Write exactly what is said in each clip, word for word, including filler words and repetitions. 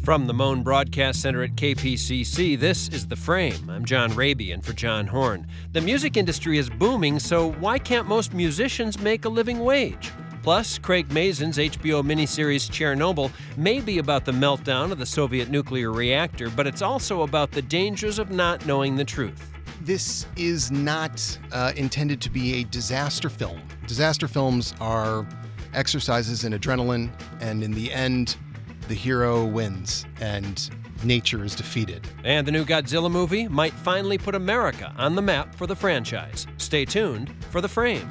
From the Moan Broadcast Center at K P C C, this is The Frame. I'm John Raby, in for John Horn. The music industry is booming, so why can't most musicians make a living wage? Plus, Craig Mazin's H B O miniseries Chernobyl may be about the meltdown of the Soviet nuclear reactor, but it's also about the dangers of not knowing the truth. This is not uh, intended to be a disaster film. Disaster films are exercises in adrenaline, and in the end, the hero wins, and nature is defeated. And the new Godzilla movie might finally put America on the map for the franchise. Stay tuned for The Frame.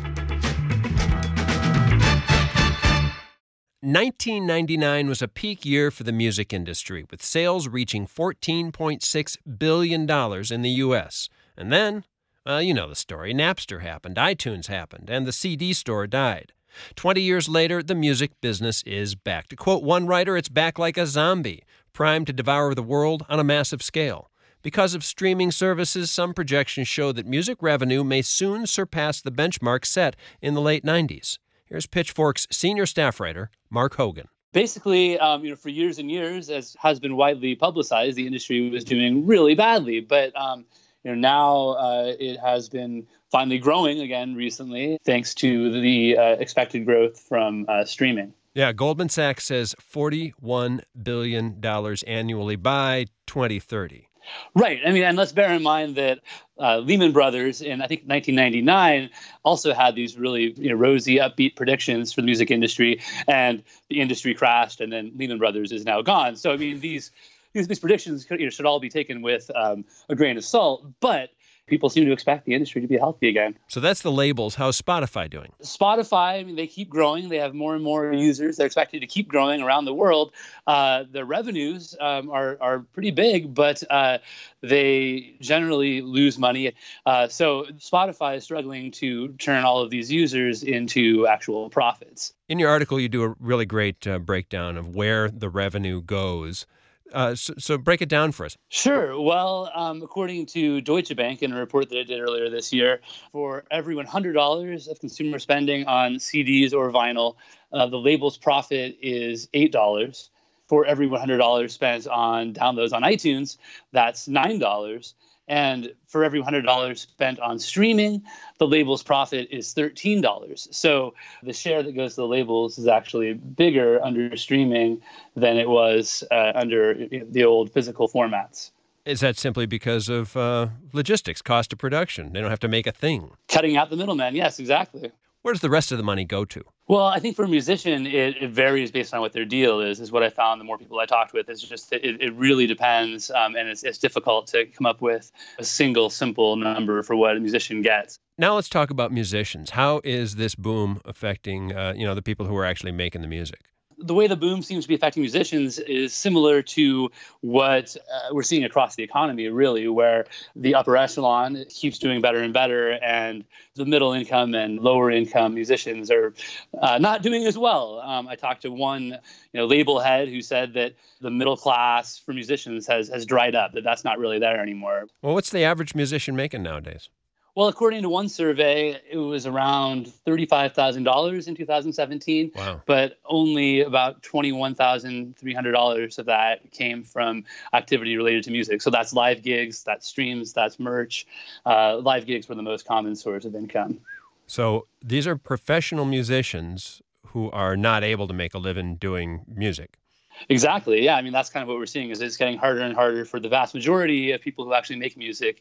nineteen ninety-nine was a peak year for the music industry, with sales reaching fourteen point six billion dollars in the U S. And then, well, you know the story. Napster happened, iTunes happened, and the C D store died. Twenty years later, the music business is back. To quote one writer, it's back like a zombie, primed to devour the world on a massive scale. Because of streaming services, some projections show that music revenue may soon surpass the benchmark set in the late nineties. Here's Pitchfork's senior staff writer, Mark Hogan. Basically, um, you know, for years and years, as has been widely publicized, the industry was doing really badly. But um, you know, now uh, it has been finally growing again recently, thanks to the uh, expected growth from uh, streaming. Yeah, Goldman Sachs says forty-one billion dollars annually by twenty thirty. Right. I mean, and let's bear in mind that uh, Lehman Brothers in, I think, nineteen ninety-nine also had these really you know, rosy, upbeat predictions for the music industry, and the industry crashed, and then Lehman Brothers is now gone. So, I mean, these these, these predictions you know, should all be taken with um, a grain of salt, but people seem to expect the industry to be healthy again. So that's the labels. How's Spotify doing? Spotify, I mean, they keep growing. They have more and more users. They're expected to keep growing around the world. Uh, the revenues um, are are pretty big, but uh, they generally lose money. Uh, so Spotify is struggling to turn all of these users into actual profits. In your article, you do a really great uh, breakdown of where the revenue goes. Uh, so, so break it down for us. Sure. Well, um, according to Deutsche Bank, in a report that I did earlier this year, for every one hundred dollars of consumer spending on C Ds or vinyl, uh, the label's profit is eight dollars. For every one hundred dollars spent on downloads on iTunes, that's nine dollars. And for every one hundred dollars spent on streaming, the label's profit is thirteen dollars. So the share that goes to the labels is actually bigger under streaming than it was uh, under the old physical formats. Is that simply because of uh, logistics, cost of production? They don't have to make a thing. Cutting out the middleman. Yes, exactly. Where does the rest of the money go to? Well, I think for a musician, it, it varies based on what their deal is, is what I found the more people I talked with. It's just, it, it really depends, um, and it's, it's difficult to come up with a single, simple number for what a musician gets. Now let's talk about musicians. How is this boom affecting, uh, you know, the people who are actually making the music? The way the boom seems to be affecting musicians is similar to what uh, we're seeing across the economy, really, where the upper echelon keeps doing better and better, and the middle income and lower income musicians are uh, not doing as well. Um, I talked to one you know, label head who said that the middle class for musicians has, has dried up, that that's not really there anymore. Well, what's the average musician making nowadays? Well, according to one survey, it was around thirty-five thousand dollars in two thousand seventeen, wow. But only about twenty-one thousand three hundred dollars of that came from activity related to music. So that's live gigs, that's streams, that's merch. Uh, live gigs were the most common source of income. So these are professional musicians who are not able to make a living doing music. Exactly. Yeah. I mean, that's kind of what we're seeing is it's getting harder and harder for the vast majority of people who actually make music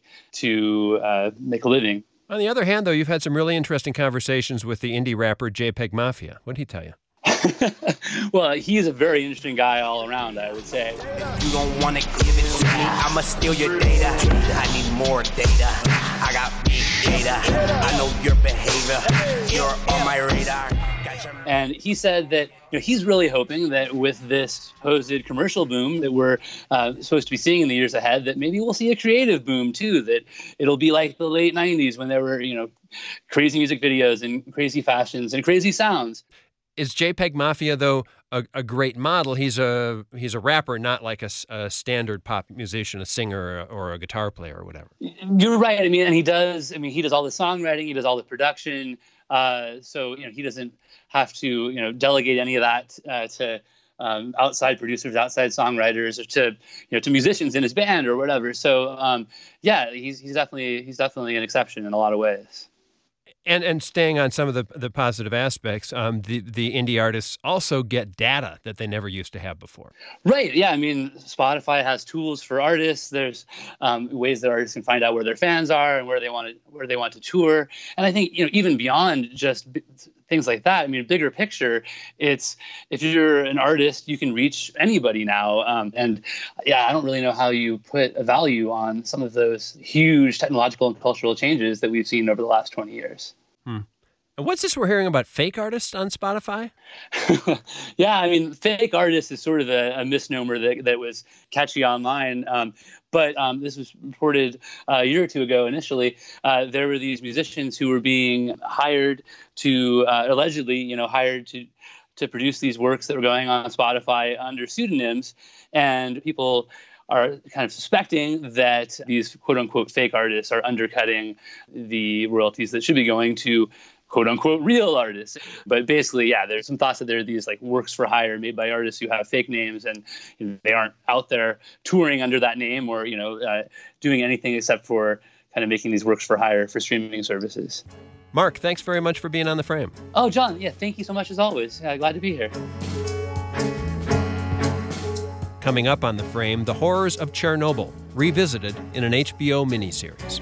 to uh, make a living. On the other hand, though, you've had some really interesting conversations with the indie rapper JPEG Mafia. What did he tell you? Well, he's a very interesting guy all around, I would say. You don't want to give it to me. I'ma steal your data. I need more data. I got big data. I know your behavior. You're on my radar. And he said that you know, he's really hoping that with this supposed commercial boom that we're uh, supposed to be seeing in the years ahead, that maybe we'll see a creative boom too, that it'll be like the late nineties when there were, you know, crazy music videos and crazy fashions and crazy sounds. Is JPEG Mafia, though, a, a great model? He's a he's a rapper, not like a, a standard pop musician, a singer or a, or a guitar player or whatever. You're right. I mean, and he does, I mean, he does all the songwriting, he does all the production. Uh, so, you know, he doesn't have to, you know, delegate any of that uh, to um, outside producers, outside songwriters, or to you know to musicians in his band or whatever. So um, yeah, he's he's definitely he's definitely an exception in a lot of ways. And and staying on some of the, the positive aspects, um, the, the indie artists also get data that they never used to have before. Right. Yeah. I mean, Spotify has tools for artists. There's um, ways that artists can find out where their fans are and where they want to where they want to tour. And I think, you know, even beyond just b- things like that, I mean, bigger picture, it's if you're an artist, you can reach anybody now. Um, and yeah, I don't really know how you put a value on some of those huge technological and cultural changes that we've seen over the last twenty years. Hmm. And what's this we're hearing about fake artists on Spotify? Yeah, I mean, fake artists is sort of a, a misnomer that, that was catchy online. Um, but um, this was reported uh, a year or two ago initially. Uh, there were these musicians who were being hired to, uh, allegedly, you know, hired to to produce these works that were going on Spotify under pseudonyms. And people are kind of suspecting that these quote unquote fake artists are undercutting the royalties that should be going to quote unquote real artists. But basically, yeah, there's some thoughts that there are these like works for hire made by artists who have fake names, and you know, they aren't out there touring under that name or, you know, uh, doing anything except for kind of making these works for hire for streaming services. Mark, thanks very much for being on The Frame. Oh, John, yeah, thank you so much as always. Yeah, glad to be here. Coming up on The Frame, the horrors of Chernobyl, revisited in an H B O miniseries.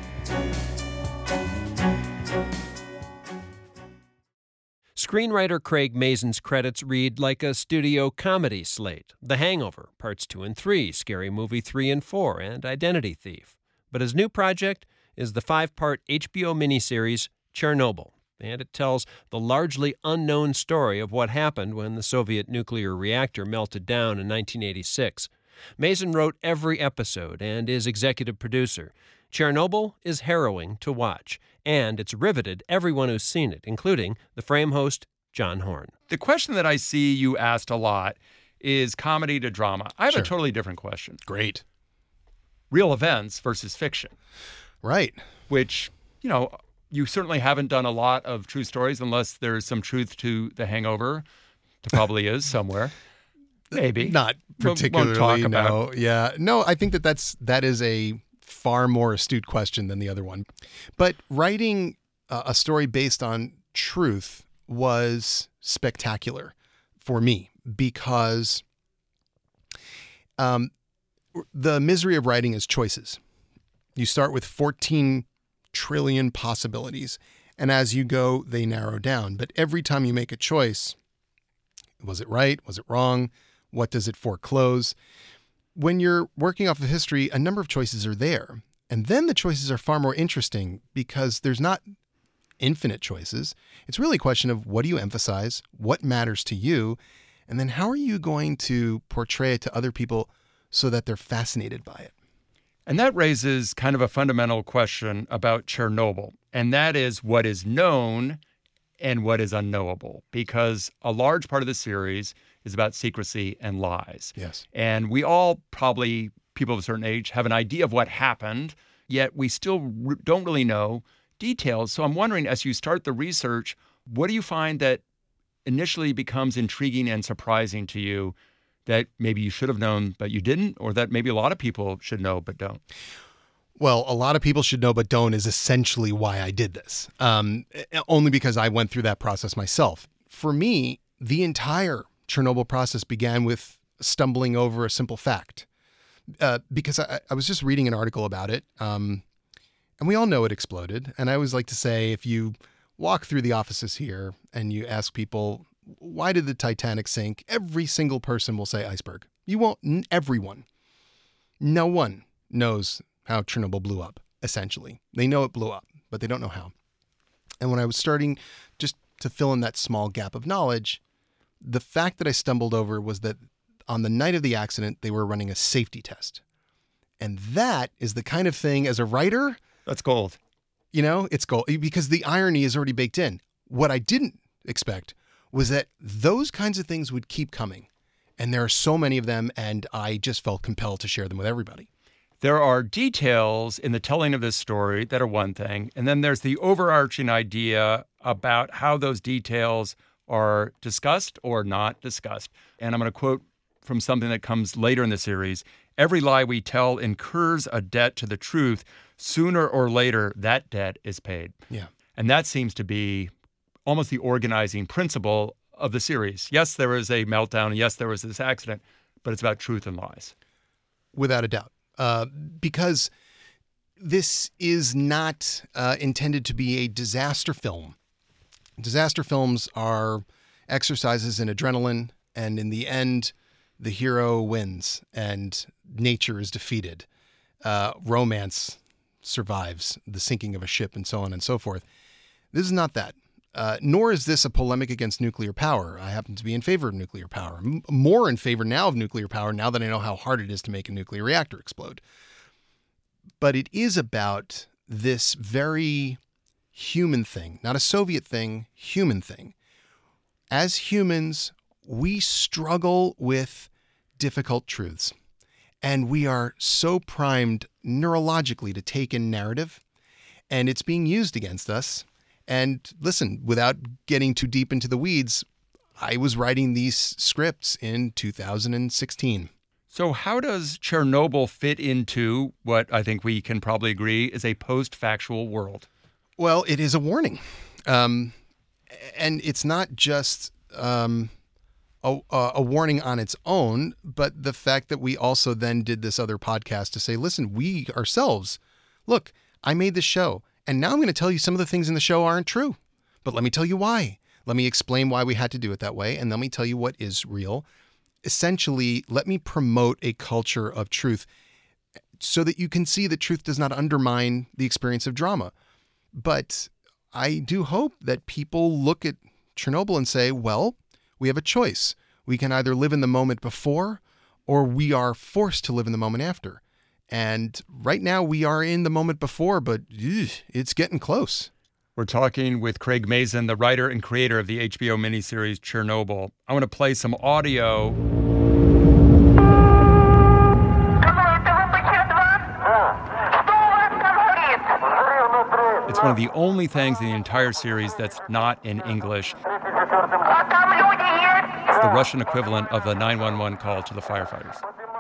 Screenwriter Craig Mazin's credits read like a studio comedy slate. The Hangover, Parts two and three, Scary Movie three and four, and Identity Thief. But his new project is the five-part H B O miniseries Chernobyl, and it tells the largely unknown story of what happened when the Soviet nuclear reactor melted down in nineteen eighty-six. Mazin wrote every episode and is executive producer. Chernobyl is harrowing to watch, and it's riveted everyone who's seen it, including the Frame host, John Horn. The question that I see you asked a lot is comedy to drama. I have Sure. a totally different question. Great. Real events versus fiction, Right. which, you know, you certainly haven't done a lot of true stories unless there's some truth to The Hangover. There probably is somewhere. Maybe. Not We won't particularly, talk about no. Yeah. No, I think that that's, that is a far more astute question than the other one. But writing uh, a story based on truth was spectacular for me because um, the misery of writing is choices. You start with fourteen trillion possibilities, and as you go, they narrow down. But every time you make a choice, was it right? Was it wrong? What does it foreclose? When you're working off of history, a number of choices are there. And then the choices are far more interesting because there's not infinite choices. It's really a question of what do you emphasize, what matters to you, and then how are you going to portray it to other people so that they're fascinated by it? And that raises kind of a fundamental question about Chernobyl, and that is what is known and what is unknowable, because a large part of the series is about secrecy and lies. Yes. And we all probably, people of a certain age, have an idea of what happened, yet we still re- don't really know details. So I'm wondering, as you start the research, what do you find that initially becomes intriguing and surprising to you that maybe you should have known but you didn't, or that maybe a lot of people should know but don't? Well, a lot of people should know but don't is essentially why I did this, um, only because I went through that process myself. For me, the entire Chernobyl process began with stumbling over a simple fact, uh, because I, I was just reading an article about it, um, and we all know it exploded. And I always like to say, if you walk through the offices here and you ask people, why did the Titanic sink? Every single person will say iceberg. You won't, everyone. No one knows how Chernobyl blew up, essentially. They know it blew up, but they don't know how. And when I was starting just to fill in that small gap of knowledge, the fact that I stumbled over was that on the night of the accident, they were running a safety test. And that is the kind of thing, as a writer, That's gold. you know, it's gold, because the irony is already baked in. What I didn't expect was that those kinds of things would keep coming. And there are so many of them, and I just felt compelled to share them with everybody. There are details in the telling of this story that are one thing, and then there's the overarching idea about how those details are discussed or not discussed. And I'm going to quote from something that comes later in the series. Every lie we tell incurs a debt to the truth. Sooner or later, that debt is paid. Yeah. And that seems to be almost the organizing principle of the series. Yes, there was a meltdown. Yes, there was this accident, but it's about truth and lies. Without a doubt. Uh, because this is not uh, intended to be a disaster film. Disaster films are exercises in adrenaline, and in the end, the hero wins and nature is defeated. Uh, romance survives the sinking of a ship and so on and so forth. This is not that. Uh, nor is this a polemic against nuclear power. I happen to be in favor of nuclear power. M- more in favor now of nuclear power now that I know how hard it is to make a nuclear reactor explode. But it is about this very human thing, not a Soviet thing, human thing. As humans, we struggle with difficult truths. And we are so primed neurologically to take in narrative, and it's being used against us. And listen, without getting too deep into the weeds, I was writing these scripts in two thousand sixteen. So how does Chernobyl fit into what I think we can probably agree is a post-factual world? Well, it is a warning. Um, and it's not just um, a, a warning on its own, but the fact that we also then did this other podcast to say, listen, we ourselves, look, I made this show, and now I'm going to tell you some of the things in the show aren't true. But let me tell you why. Let me explain why we had to do it that way, and let me tell you what is real. Essentially, let me promote a culture of truth so that you can see that truth does not undermine the experience of drama. But I do hope that people look at Chernobyl and say, well, we have a choice. We can either live in the moment before or we are forced to live in the moment after. And right now we are in the moment before, but ugh, it's getting close. We're talking with Craig Mazin, the writer and creator of the H B O miniseries Chernobyl. I want to play some audio. It's one of the only things in the entire series that's not in English. It's the Russian equivalent of the nine one one call to the firefighters.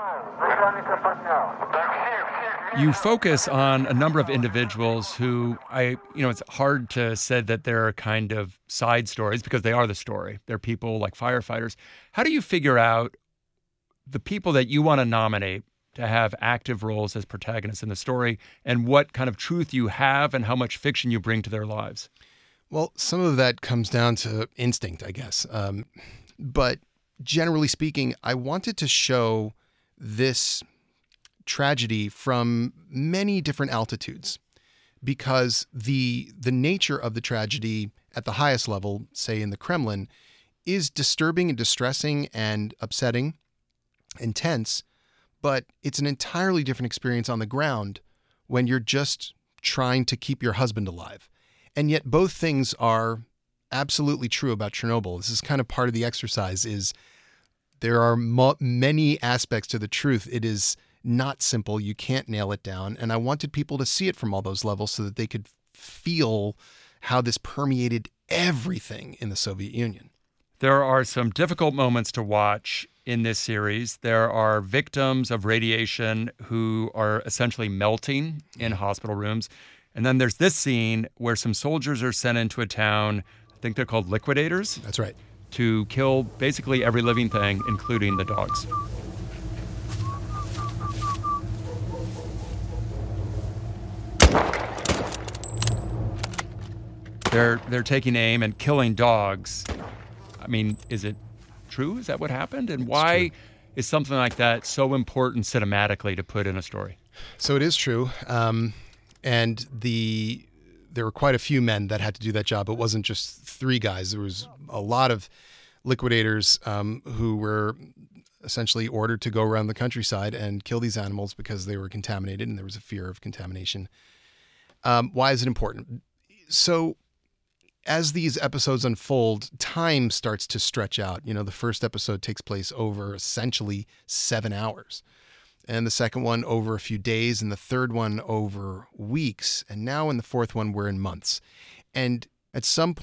You focus on a number of individuals who I, you know, it's hard to say that they're kind of side stories because they are the story. They're people like firefighters. How do you figure out the people that you want to nominate to have active roles as protagonists in the story and what kind of truth you have and how much fiction you bring to their lives? Well, some of that comes down to instinct, I guess. Um, but generally speaking, I wanted to show this tragedy from many different altitudes because the the nature of the tragedy at the highest level, say in the Kremlin, is disturbing and distressing and upsetting and tense, but it's an entirely different experience on the ground when you're just trying to keep your husband alive. And yet both things are absolutely true about Chernobyl. This is kind of part of the exercise is there are mo- many aspects to the truth. It is not simple. You can't nail it down. And I wanted people to see it from all those levels so that they could feel how this permeated everything in the Soviet Union. There are some difficult moments to watch in this series. There are victims of radiation who are essentially melting in hospital rooms. And then there's this scene where some soldiers are sent into a town, I think they're called liquidators. That's right. To kill basically every living thing, including the dogs. They're they're taking aim and killing dogs. I mean, is it true? Is that what happened? And why is something like that so important cinematically to put in a story? So it is true. Um, and the there were quite a few men that had to do that job. It wasn't just three guys. There was a lot of liquidators um, who were essentially ordered to go around the countryside and kill these animals because they were contaminated and there was a fear of contamination. Um, why is it important? So as these episodes unfold, time starts to stretch out. You know, the first episode takes place over essentially seven hours. And the second one over a few days, and the third one over weeks. And now in the fourth one, we're in months. And at some point,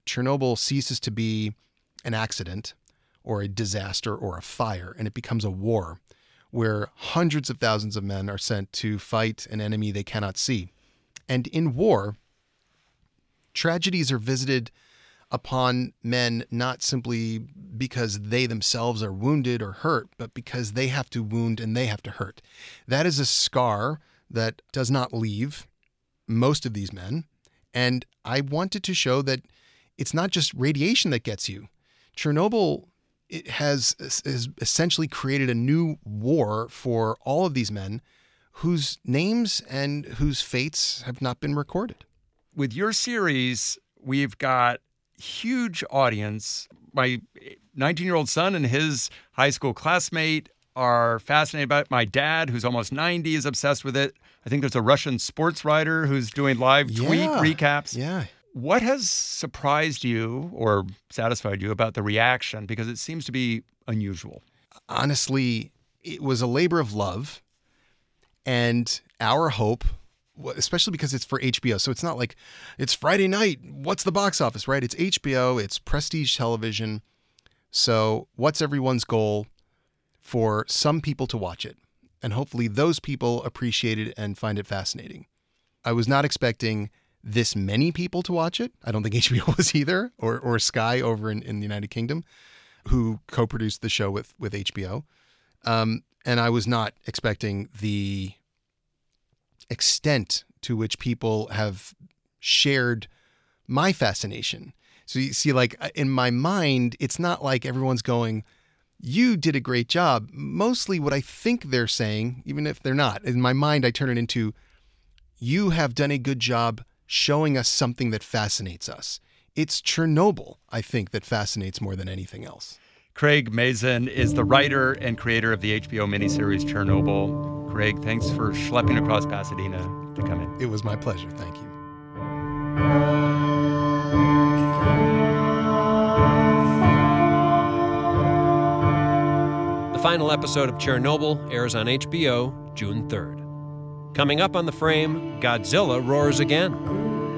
Chernobyl ceases to be an accident or a disaster or a fire, and it becomes a war where hundreds of thousands of men are sent to fight an enemy they cannot see. And in war, tragedies are visited upon men not simply because they themselves are wounded or hurt, but because they have to wound and they have to hurt. That is a scar that does not leave most of these men. And I wanted to show that it's not just radiation that gets you. Chernobyl it has, has essentially created a new war for all of these men whose names and whose fates have not been recorded. With your series, we've got huge audience. My nineteen-year-old son and his high school classmate are fascinated by it. My dad, who's almost ninety, is obsessed with it. I think there's a Russian sports writer who's doing live tweet yeah. recaps. Yeah. What has surprised you or satisfied you about the reaction? Because it seems to be unusual. Honestly, it was a labor of love. And our hope, especially because it's for H B O, so it's not like it's Friday night, what's the box office, right? It's H B O, it's prestige television. So what's everyone's goal? For some people to watch it. And hopefully those people appreciate it and find it fascinating. I was not expecting this many people to watch it. I don't think H B O was either, or or Sky over in, in the United Kingdom, who co-produced the show with, with H B O. Um, and I was not expecting the extent to which people have shared my fascination. So you see, like in my mind, it's not like everyone's going, you did a great job. Mostly what I think they're saying, even if they're not, in my mind, I turn it into, you have done a good job showing us something that fascinates us. It's Chernobyl, I think, that fascinates more than anything else. Craig Mazin is the writer and creator of the H B O miniseries Chernobyl. Craig, thanks for schlepping across Pasadena to come in. It was my pleasure. Thank you. The final episode of Chernobyl airs on H B O June third. Coming up on The Frame, Godzilla roars again.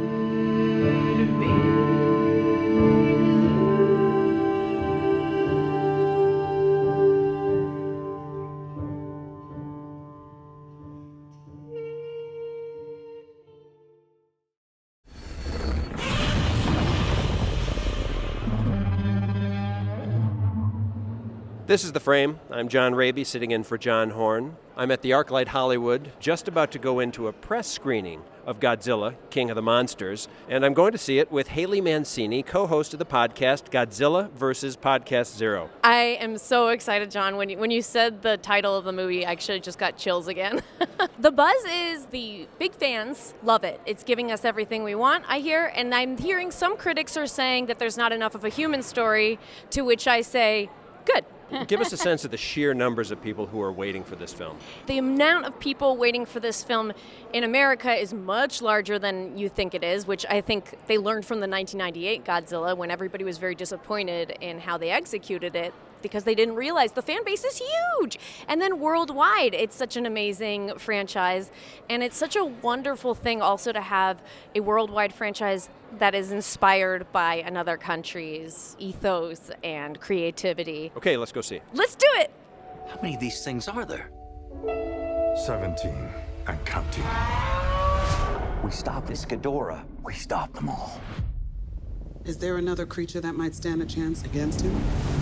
This is The Frame. I'm John Raby, sitting in for John Horn. I'm at the ArcLight Hollywood, just about to go into a press screening of Godzilla, King of the Monsters, and I'm going to see it with Haley Mancini, co-host of the podcast Godzilla versus Podcast Zero. I am so excited, John. When you, when you said the title of the movie, I actually just got chills again. The buzz is the big fans love it. It's giving us everything we want, I hear, and I'm hearing some critics are saying that there's not enough of a human story, to which I say, good. Give us a sense of the sheer numbers of people who are waiting for this film. The amount of people waiting for this film in America is much larger than you think it is, which I think they learned from the nineteen ninety-eight Godzilla when everybody was very disappointed in how they executed it because they didn't realize the fan base is huge. And then worldwide, it's such an amazing franchise. And it's such a wonderful thing also to have a worldwide franchise that is inspired by another country's ethos and creativity. Okay, let's go see. Let's do it! How many of these things are there? seventeen and counting. We stopped this Ghidorah. We stopped them all. Is there another creature that might stand a chance against him?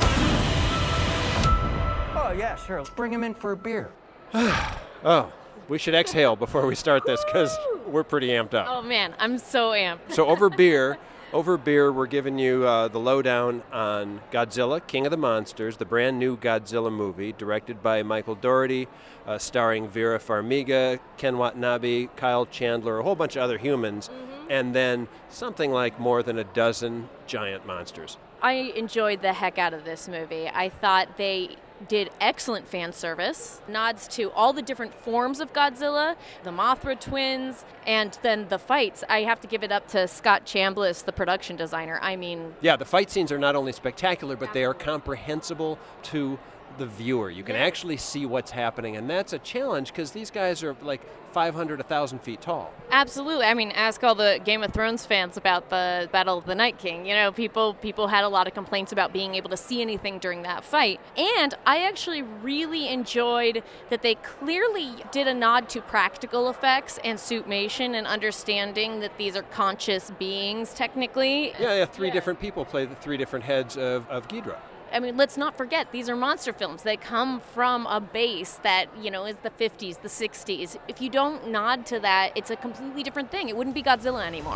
Oh, yeah, sure. Let's bring him in for a beer. Oh, we should exhale before we start this because we're pretty amped up. Oh, man, I'm so amped. So over beer, over beer, we're giving you uh, the lowdown on Godzilla, King of the Monsters, the brand new Godzilla movie, directed by Michael Dougherty, uh, starring Vera Farmiga, Ken Watanabe, Kyle Chandler, a whole bunch of other humans, mm-hmm. and then something like more than a dozen giant monsters. I enjoyed the heck out of this movie. I thought they did excellent fan service, nods to all the different forms of Godzilla, the Mothra twins, and then the fights. I have to give it up to Scott Chambliss, the production designer. I mean... Yeah, the fight scenes are not only spectacular, but they are comprehensible to the viewer. You can actually see what's happening, and that's a challenge because these guys are like five hundred, one thousand feet tall. Absolutely. I mean, ask all the Game of Thrones fans about the Battle of the Night King. You know, people people had a lot of complaints about being able to see anything during that fight. And I actually really enjoyed that they clearly did a nod to practical effects and suitmation and understanding that these are conscious beings, technically. Yeah, yeah, three yeah. different people play the three different heads of, of Ghidra. I mean, let's not forget, these are monster films. They come from a base that, you know, is the fifties, the sixties. If you don't nod to that, it's a completely different thing. It wouldn't be Godzilla anymore.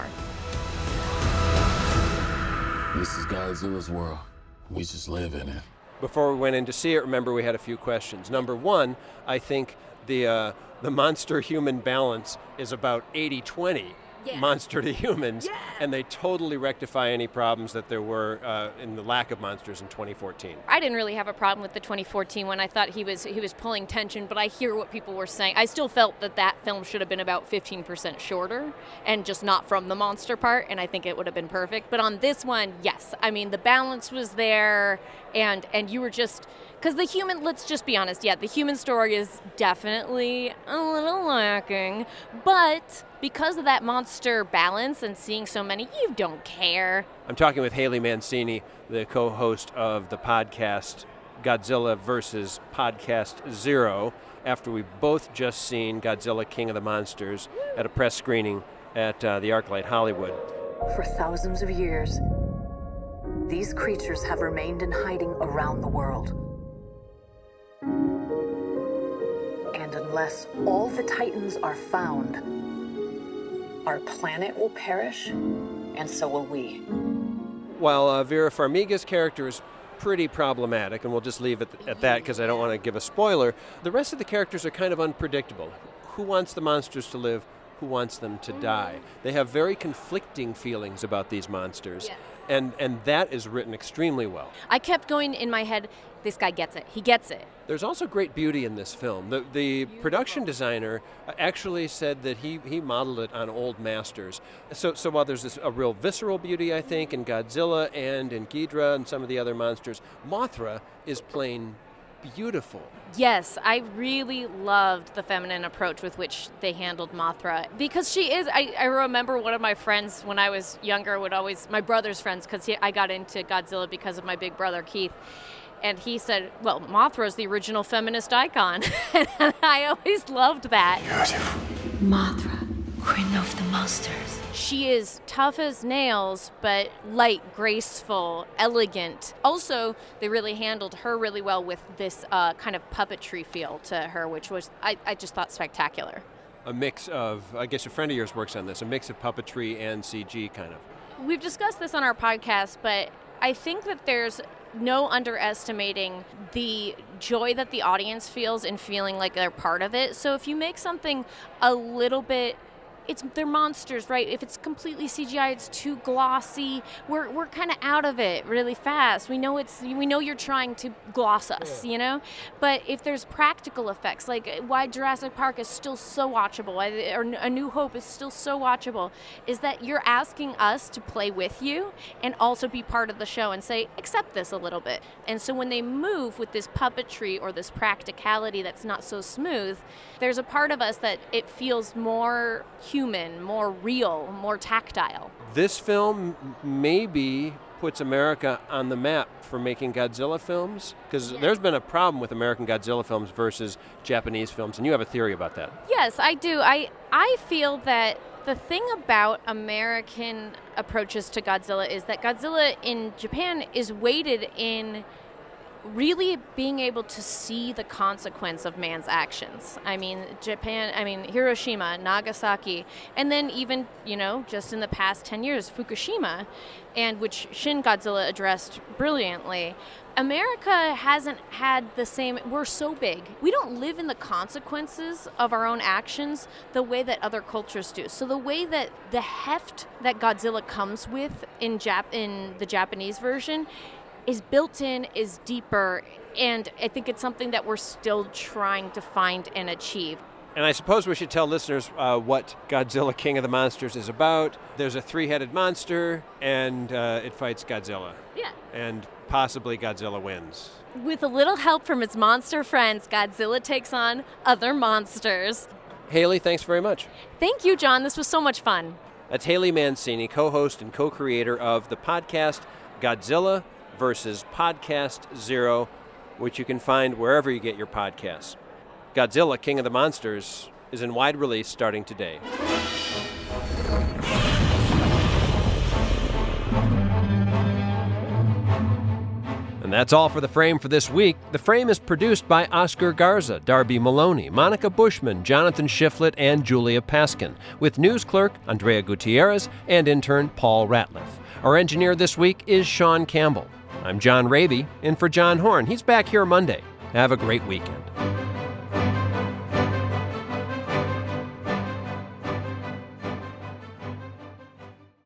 This is Godzilla's world. We just live in it. Before we went in to see it, remember we had a few questions. Number one, I think the uh, the monster-human balance is about eighty twenty. Yeah. Monster to humans, yeah. and they totally rectify any problems that there were uh, in the lack of monsters in twenty fourteen. I didn't really have a problem with the twenty fourteen one. I thought he was he was pulling tension, but I hear what people were saying. I still felt that that film should have been about fifteen percent shorter and just not from the monster part, and I think it would have been perfect. But on this one, yes. I mean, the balance was there, and and you were just... Because the human, let's just be honest, yeah, the human story is definitely a little lacking, but because of that monster balance and seeing so many, you don't care. I'm talking with Haley Mancini, the co-host of the podcast Godzilla versus Podcast Zero, after we both just seen Godzilla King of the Monsters at a press screening at uh, the ArcLight Hollywood. For thousands of years, these creatures have remained in hiding around the world. And unless all the Titans are found, our planet will perish, and so will we. While uh, Vera Farmiga's character is pretty problematic, and we'll just leave it at that because I don't want to give a spoiler, the rest of the characters are kind of unpredictable. Who wants the monsters to live? Who wants them to die? They have very conflicting feelings about these monsters. Yes. And and that is written extremely well. I kept going in my head, this guy gets it. He gets it. There's also great beauty in this film. The the production designer actually said that he, he modeled it on old masters. So so while there's this a real visceral beauty, I think, in Godzilla and in Ghidra and some of the other monsters, Mothra is plain beautiful. Yes, I really loved the feminine approach with which they handled Mothra, because she is, I, I remember one of my friends when I was younger would always, my brother's friends, because I got into Godzilla because of my big brother Keith, and he said, well, Mothra's the original feminist icon, and I always loved that. Beautiful. Mothra, queen of the monsters. She is tough as nails, but light, graceful, elegant. Also, they really handled her really well with this uh, kind of puppetry feel to her, which was, I, I just thought, spectacular. A mix of, I guess a friend of yours works on this, a mix of puppetry and C G kind of. We've discussed this on our podcast, but I think that there's no underestimating the joy that the audience feels in feeling like they're part of it. So if you make something a little bit, it's they're monsters, right? If it's completely C G I, it's too glossy. We're we're kind of out of it really fast. We know it's we know you're trying to gloss us, yeah. you know. But if there's practical effects, like why Jurassic Park is still so watchable, or A New Hope is still so watchable, is that you're asking us to play with you and also be part of the show and say, accept this a little bit. And so when they move with this puppetry or this practicality that's not so smooth, there's a part of us that it feels more human, more real, more tactile. This film maybe puts America on the map for making Godzilla films, because yes. there's been a problem with American Godzilla films versus Japanese films, and you have a theory about that. Yes, I do. I I feel that the thing about American approaches to Godzilla is that Godzilla in Japan is weighted in really being able to see the consequence of man's actions. I mean, Japan, I mean, Hiroshima, Nagasaki, and then even, you know, just in the past ten years, Fukushima, and which Shin Godzilla addressed brilliantly. America hasn't had the same, we're so big. We don't live in the consequences of our own actions the way that other cultures do. So the way that the heft that Godzilla comes with in Jap- in the Japanese version is built in, is deeper, and I think it's something that we're still trying to find and achieve. And I suppose we should tell listeners uh, what Godzilla King of the Monsters is about. There's a three-headed monster, and uh, it fights Godzilla. Yeah. And possibly Godzilla wins. With a little help from its monster friends, Godzilla takes on other monsters. Haley, thanks very much. Thank you, John. This was so much fun. That's Haley Mancini, co-host and co-creator of the podcast Godzilla versus Podcast Zero, which you can find wherever you get your podcasts. Godzilla, King of the Monsters, is in wide release starting today. And that's all for The Frame for this week. The Frame is produced by Oscar Garza, Darby Maloney, Monica Bushman, Jonathan Shiflett, and Julia Paskin, with news clerk Andrea Gutierrez and intern Paul Ratliff. Our engineer this week is Sean Campbell. I'm John Raby, in for John Horn. He's back here Monday. Have a great weekend.